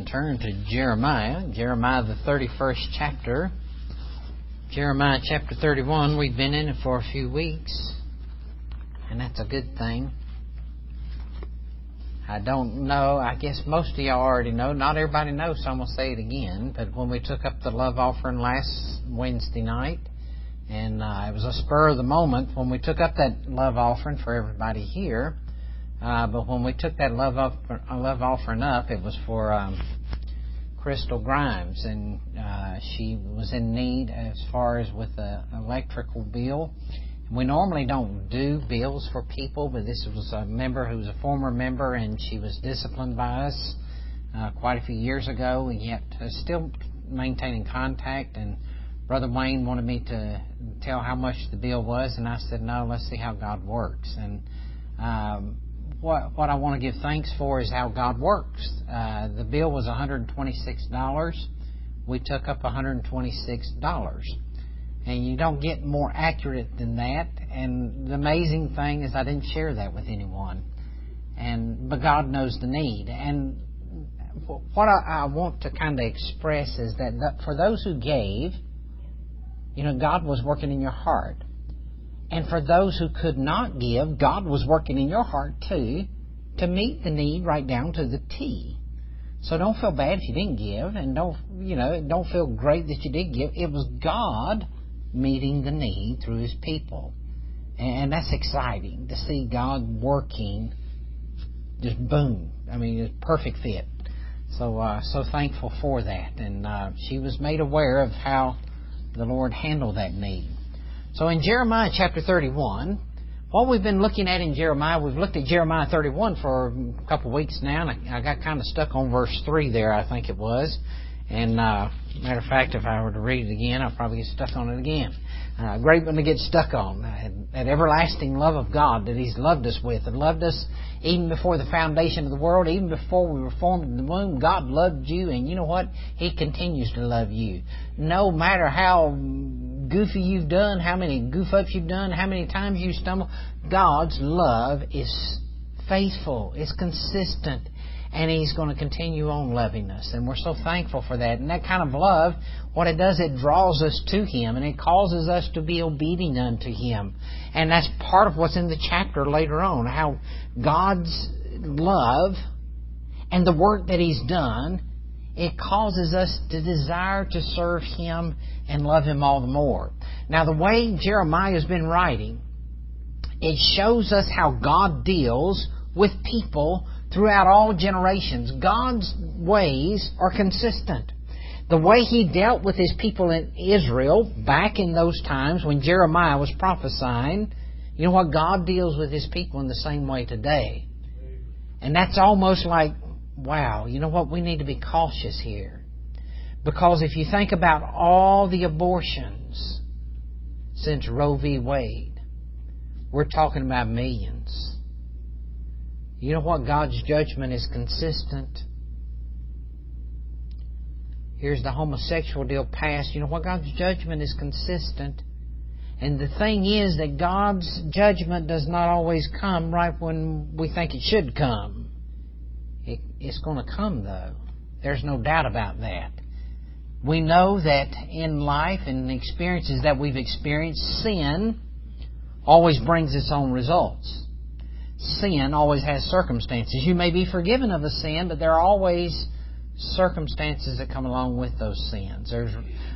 turn to Jeremiah the 31st chapter. Jeremiah chapter 31, we've been in it for a few weeks, and that's a good thing. I don't know, I guess most of y'all already know, not everybody knows, so I'm going to say it again, but when we took up the love offering last Wednesday night, and it was a spur of the moment when we took up that love offering for everybody here. But when we took that love offering up, it was for Crystal Grimes, and she was in need as far as with an electrical bill. We normally don't do bills for people, but this was a member who was a former member, and she was disciplined by us quite a few years ago, and yet still maintaining contact. And Brother Wayne wanted me to tell how much the bill was, and I said, no, let's see how God works. And what I want to give thanks for is how God works. The bill was $126. We took up $126. And you don't get more accurate than that. And the amazing thing is I didn't share that with anyone. But God knows the need. And what I want to kind of express is that for those who gave, God was working in your heart. And for those who could not give, God was working in your heart too to meet the need right down to the T. So don't feel bad if you didn't give, and don't feel great that you did give. It was God meeting the need through His people. And that's exciting to see God working. Just boom. It's a perfect fit. So thankful for that. And she was made aware of how the Lord handled that need. So in Jeremiah chapter 31, what we've been looking at in Jeremiah, we've looked at Jeremiah 31 for a couple of weeks now, and I got kind of stuck on verse 3 there, I think it was. And matter of fact, if I were to read it again, I'll probably get stuck on it again. Great one to get stuck on. That everlasting love of God that He's loved us with, and loved us even before the foundation of the world, even before we were formed in the womb. God loved you, and you know what? He continues to love you. No matter how goofy you've done, how many goof-ups you've done, how many times you stumble, God's love is faithful, it's consistent, and He's going to continue on loving us. And we're so thankful for that. And that kind of love, what it does, it draws us to Him, and it causes us to be obedient unto Him. And that's part of what's in the chapter later on, how God's love and the work that He's done, it causes us to desire to serve Him and love Him all the more. Now, the way Jeremiah has been writing, it shows us how God deals with people throughout all generations. God's ways are consistent. The way He dealt with His people in Israel back in those times when Jeremiah was prophesying, you know what? God deals with His people in the same way today. And that's almost like, wow, you know what? We need to be cautious here. Because if you think about all the abortions since Roe v. Wade, we're talking about millions. You know what? God's judgment is consistent. Here's the homosexual deal passed. You know what? God's judgment is consistent. And the thing is that God's judgment does not always come right when we think it should come. It's going to come, though. There's no doubt about that. We know that in life and the experiences that we've experienced, sin always brings its own results. Sin always has circumstances. You may be forgiven of a sin, but there are always circumstances that come along with those sins. There's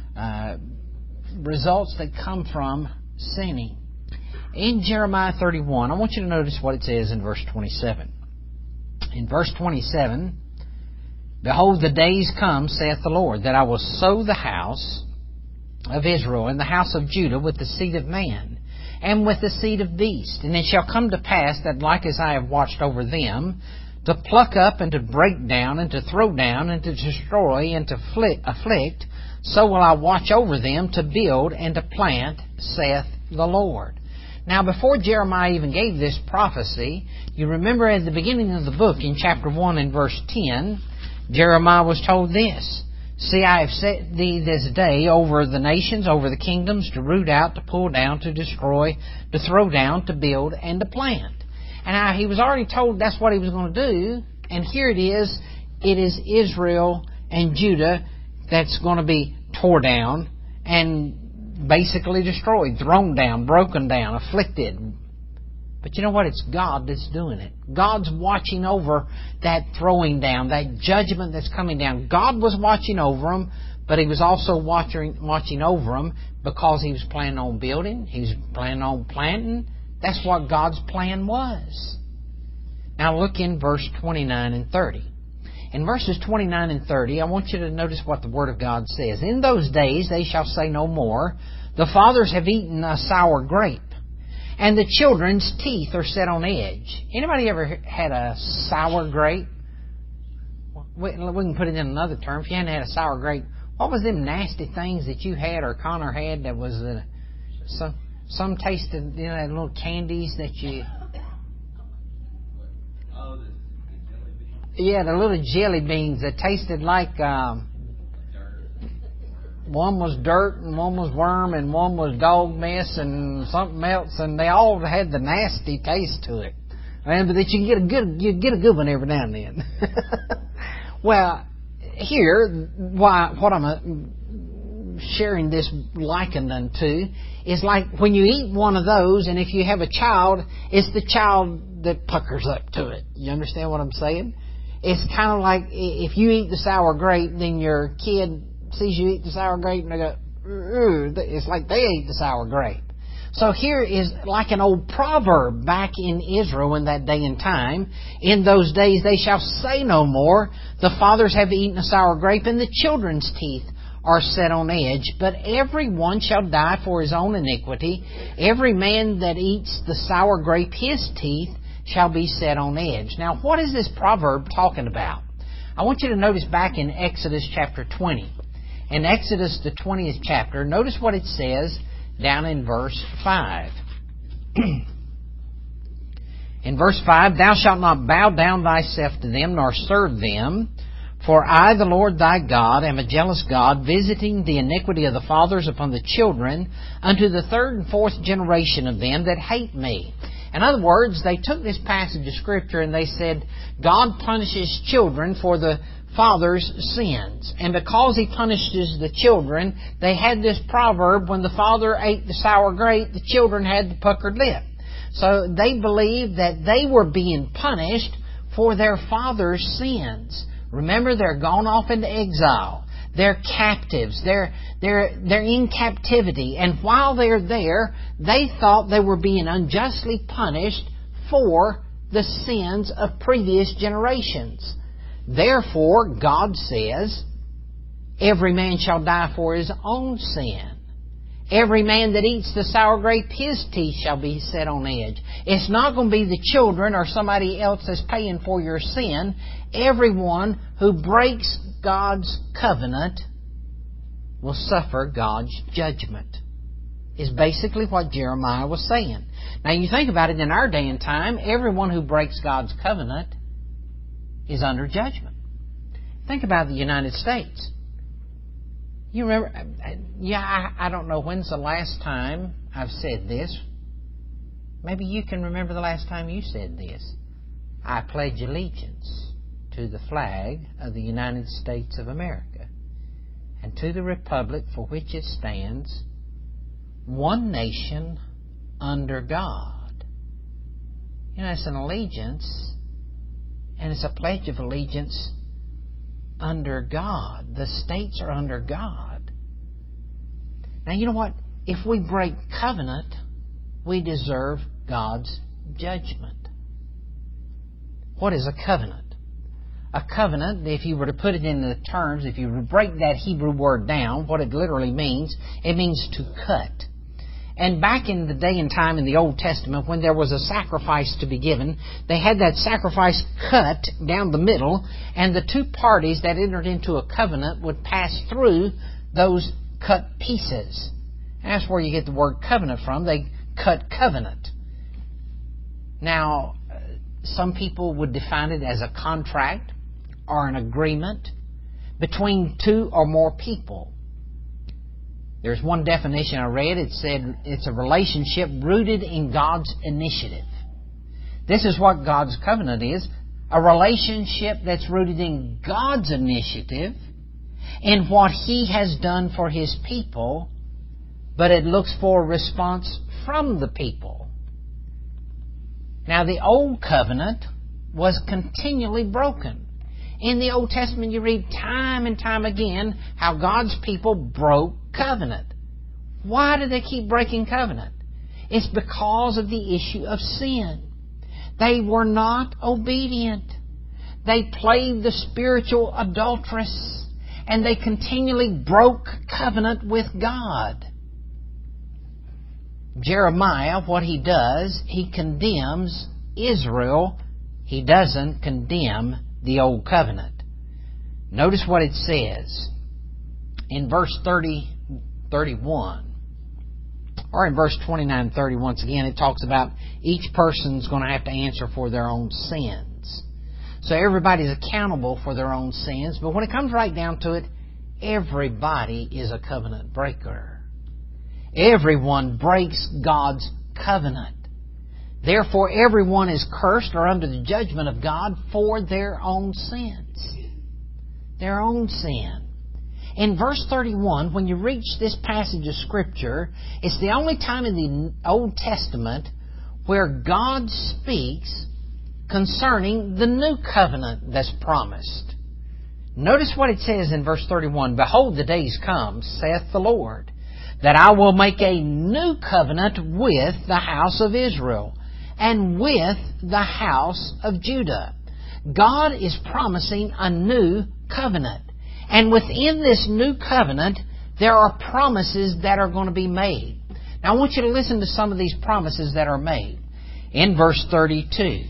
results that come from sinning. In Jeremiah 31, I want you to notice what it says in verse 27. In verse 27, behold, the days come, saith the Lord, that I will sow the house of Israel and the house of Judah with the seed of man, and with the seed of beast. And it shall come to pass that like as I have watched over them, to pluck up and to break down and to throw down and to destroy and to afflict, so will I watch over them to build and to plant, saith the Lord. Now, before Jeremiah even gave this prophecy, you remember at the beginning of the book in chapter 1 and verse 10, Jeremiah was told this, See, I have set thee this day over the nations, over the kingdoms, to root out, to pull down, to destroy, to throw down, to build, and to plant. And he was already told that's what he was going to do. And here it is it is Israel and Judah that's going to be tore down and basically destroyed, thrown down, broken down, afflicted. But you know what? It's God that's doing it. God's watching over that throwing down, that judgment that's coming down. God was watching over them, but He was also watching over them because He was planning on building. He was planning on planting. That's what God's plan was. Now look in verse 29 and 30. In verses 29 and 30, I want you to notice what the Word of God says. In those days they shall say no more, the fathers have eaten a sour grape, and the children's teeth are set on edge. Anybody ever had a sour grape? We can put it in another term. If you hadn't had a sour grape, what was them nasty things that you had or Connor had that was some tasted, you know, little candies that you... Yeah, the little jelly beans that tasted like... one was dirt and one was worm and one was dog mess and something else, and they all had the nasty taste to it. And but that you get a good one every now and then. Well, here, what I'm sharing this likening to is like when you eat one of those, and if you have a child, it's the child that puckers up to it. You understand what I'm saying? It's kind of like if you eat the sour grape, then your kid sees you eat the sour grape and they go, "Ooh," it's like they ate the sour grape. So here is like an old proverb back in Israel in that day and time. In those days they shall say no more, the fathers have eaten a sour grape, and the children's teeth are set on edge. But every one shall die for his own iniquity. Every man that eats the sour grape, his teeth shall be set on edge. Now, what is this proverb talking about? I want you to notice back in Exodus chapter 20. In Exodus, the 20th chapter, notice what it says down in verse 5. In verse 5, thou shalt not bow down thyself to them, nor serve them. For I, the Lord thy God, am a jealous God, visiting the iniquity of the fathers upon the children, unto the third and fourth generation of them that hate me. In other words, they took this passage of Scripture and they said, God punishes children for the father's sins. And because He punishes the children, they had this proverb, when the father ate the sour grape, the children had the puckered lip. So they believed that they were being punished for their father's sins. Remember, they're gone off into exile. They're captives. They're in captivity. And while they're there, they thought they were being unjustly punished for the sins of previous generations. Therefore, God says, every man shall die for his own sin. Every man that eats the sour grape, his teeth shall be set on edge. It's not going to be the children or somebody else that's paying for your sin. Everyone who breaks God's covenant will suffer God's judgment, is basically what Jeremiah was saying. Now you think about it, in our day and time, everyone who breaks God's covenant is under judgment. Think about the United States. You remember, I don't know when's the last time I've said this. Maybe you can remember the last time you said this. I pledge allegiance to the flag of the United States of America and to the republic for which it stands, one nation under God. You know, it's an allegiance, and it's a pledge of allegiance under God. The states are under God. Now, you know what? If we break covenant, we deserve God's judgment. What is a covenant? A covenant, if you were to put it into the terms, if you were to break that Hebrew word down, what it literally means, it means to cut. And back in the day and time in the Old Testament, when there was a sacrifice to be given, they had that sacrifice cut down the middle, and the two parties that entered into a covenant would pass through those cut pieces. And that's where you get the word covenant from. They cut covenant. Now, some people would define it as a contract or an agreement between two or more people. There's one definition I read. It said it's a relationship rooted in God's initiative. This is what God's covenant is, a relationship that's rooted in God's initiative, in what He has done for His people, but it looks for a response from the people. Now, the Old Covenant was continually broken. In the Old Testament, you read time and time again how God's people broke covenant. Why do they keep breaking covenant? It's because of the issue of sin. They were not obedient. They played the spiritual adulteress, and they continually broke covenant with God. Jeremiah, what he does, he condemns Israel. He doesn't condemn the Old Covenant. Notice what it says in verse 31. Or in verse 29 and 30, once again, it talks about each person's going to have to answer for their own sins. So everybody's accountable for their own sins. But when it comes right down to it, everybody is a covenant breaker. Everyone breaks God's covenant. Therefore, everyone is cursed or under the judgment of God for their own sins. Their own sin. In verse 31, when you reach this passage of Scripture, it's the only time in the Old Testament where God speaks concerning the new covenant that's promised. Notice what it says in verse 31. Behold, the days come, saith the Lord, that I will make a new covenant with the house of Israel and with the house of Judah. God is promising a new covenant. And within this new covenant, there are promises that are going to be made. Now I want you to listen to some of these promises that are made. In verse 32,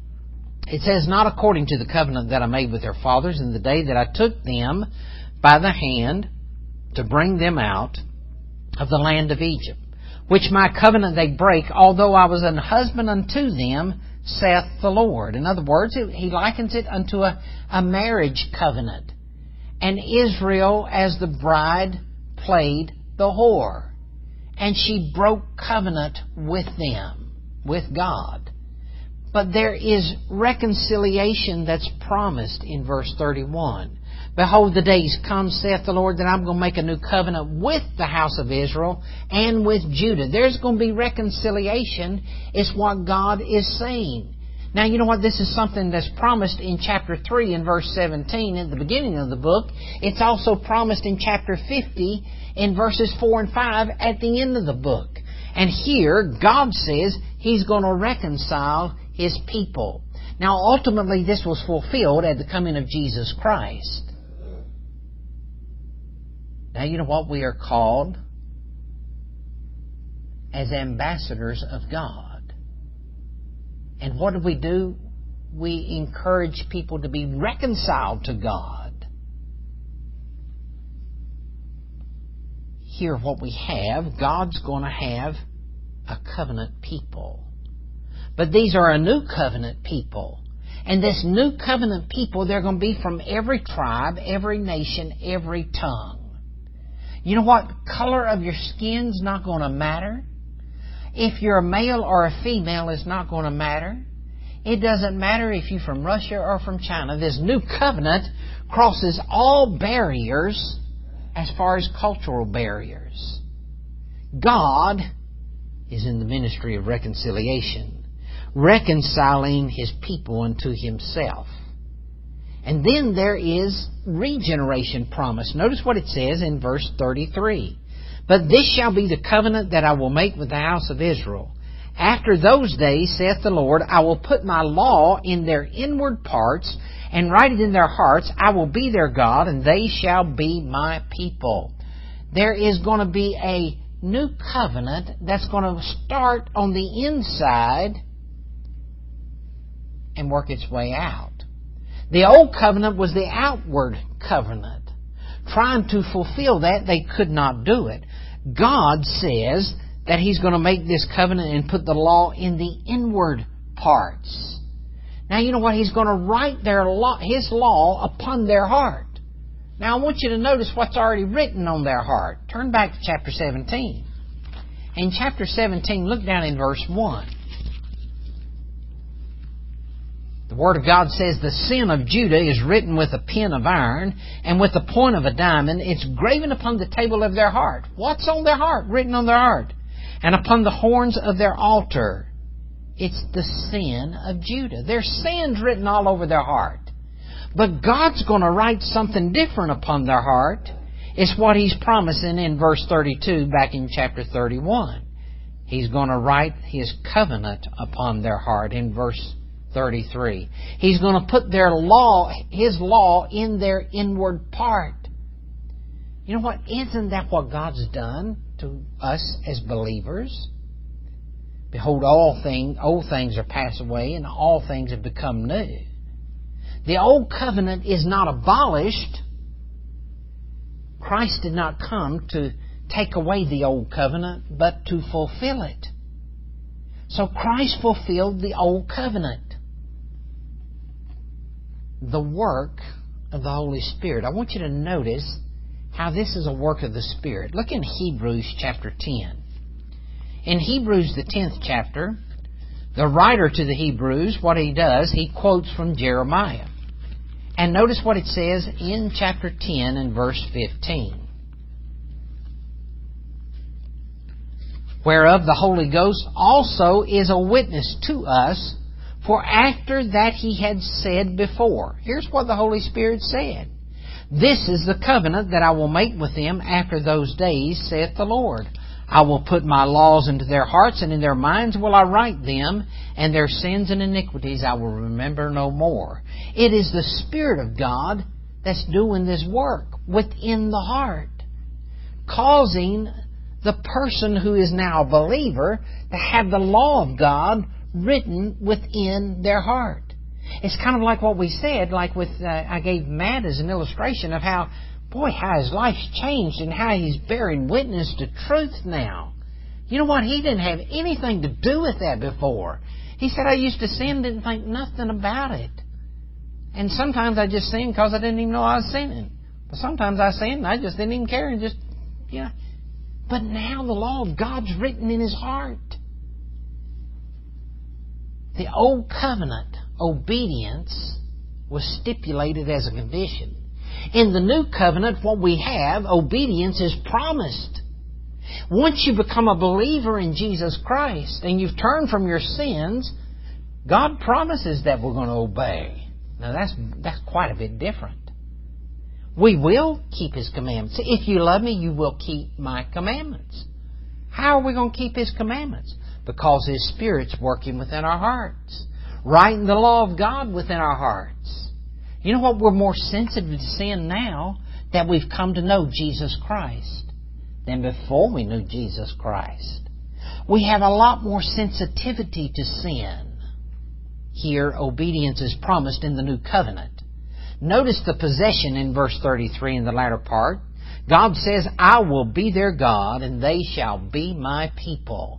it says, Not according to the covenant that I made with their fathers in the day that I took them by the hand to bring them out of the land of Egypt, which my covenant they break, although I was an husband unto them, saith the Lord. In other words, he likens it unto a marriage covenant. And Israel, as the bride, played the whore. And she broke covenant with them, with God. But there is reconciliation that's promised in verse 31. Behold, the days come, saith the Lord, that I'm going to make a new covenant with the house of Israel and with Judah. There's going to be reconciliation. It's what God is saying. Now, you know what? This is something that's promised in chapter 3 and verse 17 at the beginning of the book. It's also promised in chapter 50 in verses 4 and 5 at the end of the book. And here, God says He's going to reconcile His people. Now, ultimately, this was fulfilled at the coming of Jesus Christ. Now, you know what? We are called as ambassadors of God. And what do? We encourage people to be reconciled to God. Here what we have, God's going to have a covenant people. But these are a new covenant people. And this new covenant people, they're going to be from every tribe, every nation, every tongue. You know what? Color of your skin's not going to matter. If you're a male or a female, it's not going to matter. It doesn't matter if you're from Russia or from China. This new covenant crosses all barriers as far as cultural barriers. God is in the ministry of reconciliation, reconciling His people unto Himself. And then there is regeneration promise. Notice what it says in verse 33. But this shall be the covenant that I will make with the house of Israel. After those days, saith the Lord, I will put my law in their inward parts and write it in their hearts. I will be their God, and they shall be my people. There is going to be a new covenant that's going to start on the inside and work its way out. The old covenant was the outward covenant. Trying to fulfill that, they could not do it. God says that He's going to make this covenant and put the law in the inward parts. Now, you know what? He's going to write His law upon their heart. Now, I want you to notice what's already written on their heart. Turn back to chapter 17. In chapter 17, look down in verse 1. The Word of God says the sin of Judah is written with a pen of iron, and with the point of a diamond it's graven upon the table of their heart. What's on their heart? Written on their heart. And upon the horns of their altar. It's the sin of Judah. Their sin's written all over their heart. But God's going to write something different upon their heart. It's what He's promising in verse 32 back in chapter 31. He's going to write His covenant upon their heart in verse 33. He's going to put His law in their inward part. You know what? Isn't that what God's done to us as believers? Behold, old things are passed away, and all things have become new. The old covenant is not abolished. Christ did not come to take away the old covenant, but to fulfill it. So Christ fulfilled the old covenant. The work of the Holy Spirit. I want you to notice how this is a work of the Spirit. Look in Hebrews chapter 10. In Hebrews, the 10th chapter, the writer to the Hebrews, what he does, he quotes from Jeremiah. And notice what it says in chapter 10 and verse 15. Whereof the Holy Ghost also is a witness to us, for after that He had said before. Here's what the Holy Spirit said. This is the covenant that I will make with them after those days, saith the Lord. I will put my laws into their hearts, and in their minds will I write them, and their sins and iniquities I will remember no more. It is the Spirit of God that's doing this work within the heart, causing the person who is now a believer to have the law of God written within their heart. It's kind of like what we said, like with I gave Matt as an illustration of how his life's changed and how he's bearing witness to truth now. You know what? He didn't have anything to do with that before. He said, I used to sin, didn't think nothing about it. And sometimes I just sinned because I didn't even know I was sinning. But sometimes I sinned and I just didn't even care and just, But now the law of God's written in his heart. The old covenant obedience was stipulated as a condition. In the new covenant, what we have, obedience is promised. Once you become a believer in Jesus Christ and you've turned from your sins, God promises that we're going to obey. Now that's quite a bit different. We will keep His commandments. If you love me, you will keep my commandments. How are we going to keep His commandments? Because His Spirit's working within our hearts, writing the law of God within our hearts. You know what? We're more sensitive to sin now that we've come to know Jesus Christ than before we knew Jesus Christ. We have a lot more sensitivity to sin. Here, obedience is promised in the new covenant. Notice the possession in verse 33 in the latter part. God says, I will be their God, and they shall be my people.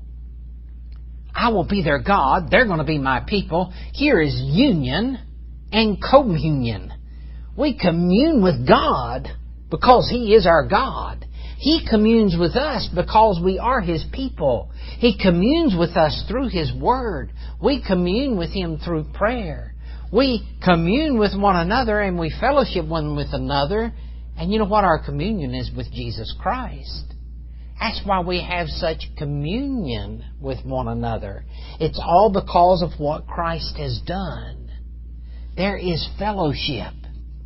I will be their God. They're going to be my people. Here is union and communion. We commune with God because He is our God. He communes with us because we are His people. He communes with us through His Word. We commune with Him through prayer. We commune with one another and we fellowship one with another. And you know what? Our communion is with Jesus Christ. That's why we have such communion with one another. It's all because of what Christ has done. There is fellowship.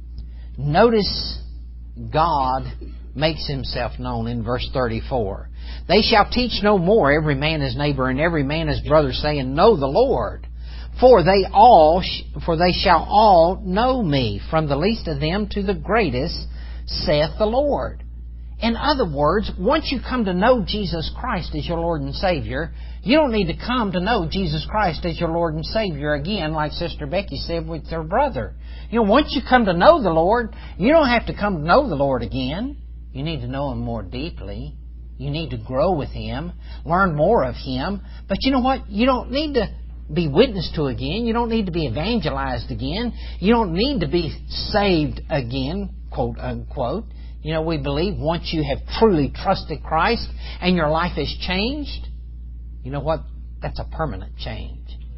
Notice God makes Himself known in verse 34. They shall teach no more every man his neighbor and every man his brother, saying, Know the Lord. For they shall all know me, from the least of them to the greatest, saith the Lord. In other words, once you come to know Jesus Christ as your Lord and Savior, you don't need to come to know Jesus Christ as your Lord and Savior again, like Sister Becky said with her brother. Once you come to know the Lord, you don't have to come to know the Lord again. You need to know Him more deeply. You need to grow with Him, learn more of Him. But you know what? You don't need to be witnessed to again. You don't need to be evangelized again. You don't need to be saved again, quote unquote. We believe once you have truly trusted Christ and your life has changed, you know what? That's a permanent change.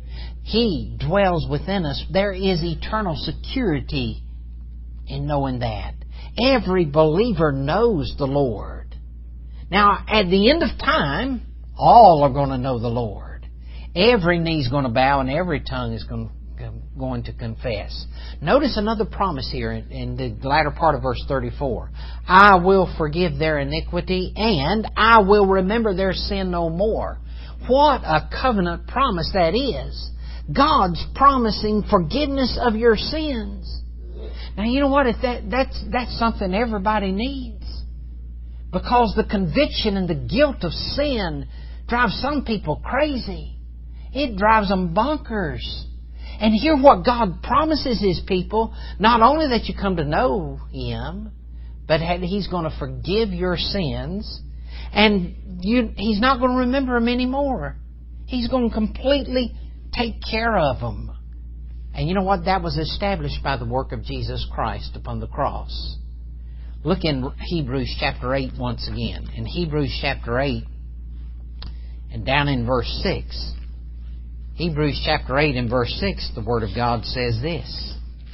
He dwells within us. There is eternal security in knowing that. Every believer knows the Lord. Now, at the end of time, all are going to know the Lord. Every knee is going to bow and every tongue is going to confess. Notice another promise here in the latter part of verse 34. I will forgive their iniquity and I will remember their sin no more. What a covenant promise that is. God's promising forgiveness of your sins. Now you know what? That's something everybody needs. Because the conviction and the guilt of sin drives some people crazy. It drives them bonkers. And hear what God promises His people. Not only that you come to know Him, but He's going to forgive your sins. And He's not going to remember them anymore. He's going to completely take care of them. And you know what? That was established by the work of Jesus Christ upon the cross. Look in Hebrews chapter 8 once again. In Hebrews chapter 8 and down in verse 6. Hebrews chapter 8 and verse 6, the Word of God says this.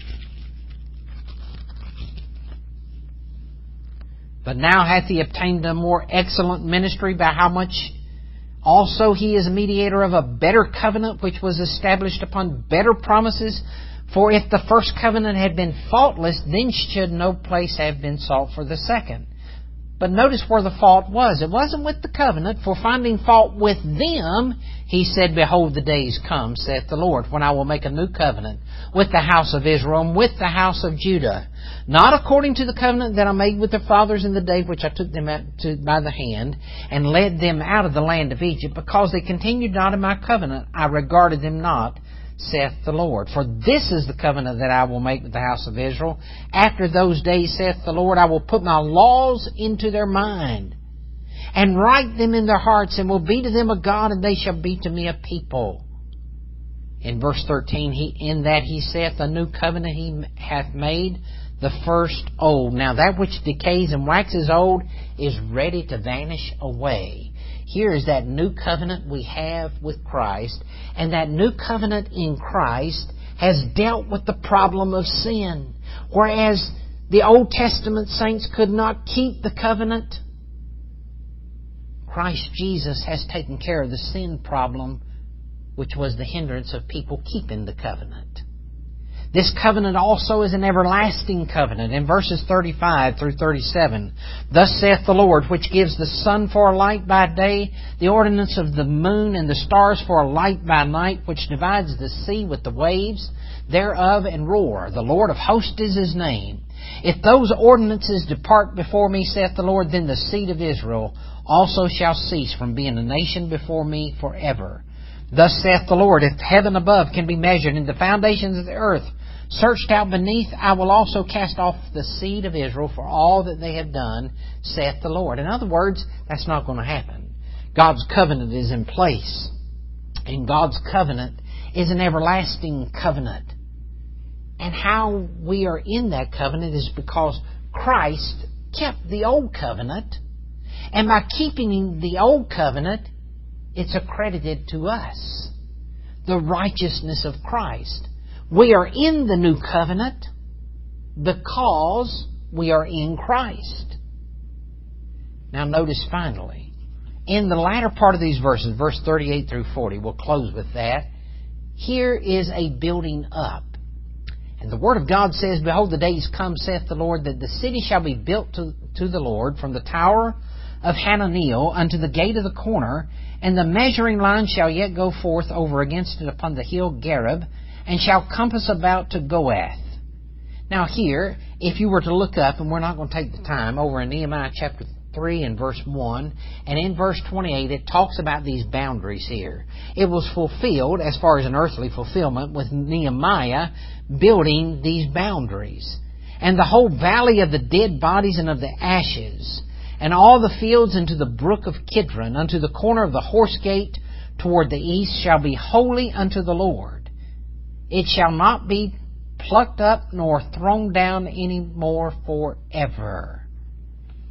But now hath He obtained a more excellent ministry, by how much also He is a mediator of a better covenant, which was established upon better promises. For if the first covenant had been faultless, then should no place have been sought for the second. But notice where the fault was. It wasn't with the covenant, for finding fault with them, He said, Behold, the days come, saith the Lord, when I will make a new covenant with the house of Israel and with the house of Judah, not according to the covenant that I made with their fathers in the day which I took them by the hand and led them out of the land of Egypt, because they continued not in my covenant, I regarded them not, saith the Lord. For this is the covenant that I will make with the house of Israel. After those days, saith the Lord, I will put my laws into their mind and write them in their hearts, and will be to them a God, and they shall be to me a people. In verse 13, in that He saith, a new covenant He hath made, the first old. Now that which decays and waxes old is ready to vanish away. Here is that new covenant we have with Christ, and that new covenant in Christ has dealt with the problem of sin. Whereas the Old Testament saints could not keep the covenant, Christ Jesus has taken care of the sin problem, which was the hindrance of people keeping the covenant. This covenant also is an everlasting covenant. In verses 35 through 37, Thus saith the Lord, which gives the sun for a light by day, the ordinance of the moon and the stars for a light by night, which divides the sea with the waves thereof and roar. The Lord of hosts is His name. If those ordinances depart before me, saith the Lord, then the seed of Israel also shall cease from being a nation before me forever. Thus saith the Lord, if heaven above can be measured and the foundations of the earth searched out beneath, I will also cast off the seed of Israel for all that they have done, saith the Lord. In other words, that's not going to happen. God's covenant is in place. And God's covenant is an everlasting covenant. And how we are in that covenant is because Christ kept the old covenant. And by keeping the old covenant, it's accredited to us the righteousness of Christ. We are in the new covenant because we are in Christ. Now notice finally, in the latter part of these verses, verse 38 through 40, we'll close with that. Here is a building up. And the Word of God says, Behold, the days come, saith the Lord, that the city shall be built to the Lord from the tower of Hananeel unto the gate of the corner, and the measuring line shall yet go forth over against it upon the hill Gareb, and shall compass about to Goath. Now here, if you were to look up, and we're not going to take the time, over in Nehemiah chapter 3 and verse 1, and in verse 28, it talks about these boundaries here. It was fulfilled, as far as an earthly fulfillment, with Nehemiah building these boundaries. And the whole valley of the dead bodies and of the ashes, and all the fields into the brook of Kidron, unto the corner of the horse gate toward the east, shall be holy unto the Lord. It shall not be plucked up nor thrown down any more forever.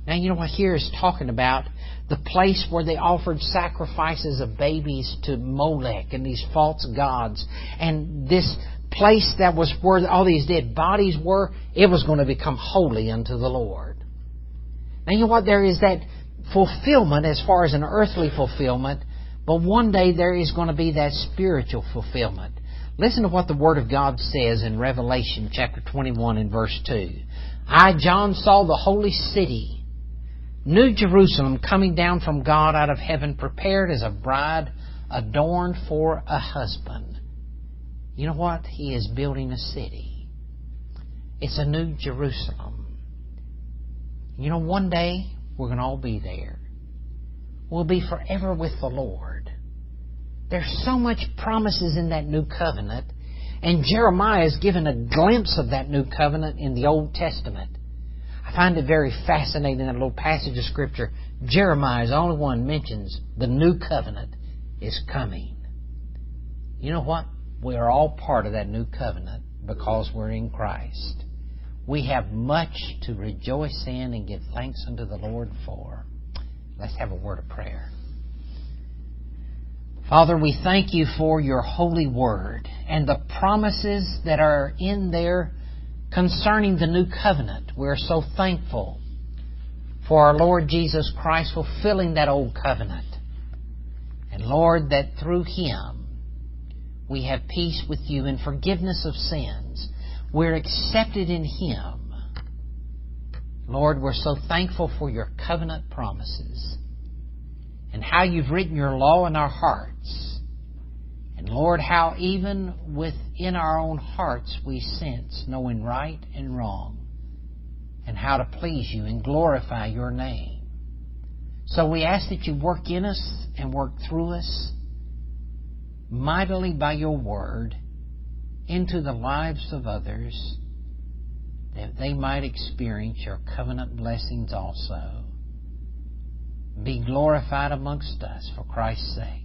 Now, you know what here is talking about? The place where they offered sacrifices of babies to Molech and these false gods. And this place that was where all these dead bodies were, it was going to become holy unto the Lord. Now, you know what? There is that fulfillment as far as an earthly fulfillment, but one day there is going to be that spiritual fulfillment. Listen to what the Word of God says in Revelation chapter 21 and verse 2. I, John, saw the holy city, New Jerusalem, coming down from God out of heaven, prepared as a bride adorned for a husband. You know what? He is building a city. It's a New Jerusalem. You know, one day we're going to all be there. We'll be forever with the Lord. There's so much promises in that new covenant, and Jeremiah is given a glimpse of that new covenant in the Old Testament. I find it very fascinating, that little passage of Scripture. Jeremiah is the only one mentions the new covenant is coming. You know what? We are all part of that new covenant because we're in Christ. We have much to rejoice in and give thanks unto the Lord for. Let's have a word of prayer. Father, we thank You for Your holy word and the promises that are in there concerning the new covenant. We're so thankful for our Lord Jesus Christ fulfilling that old covenant. And Lord, that through Him we have peace with You and forgiveness of sins. We're accepted in Him. Lord, we're so thankful for Your covenant promises and how You've written Your law in our hearts. And Lord, how even within our own hearts we sense knowing right and wrong and how to please You and glorify Your name. So we ask that You work in us and work through us mightily by Your word into the lives of others, that they might experience Your covenant blessings also. Be glorified amongst us for Christ's sake.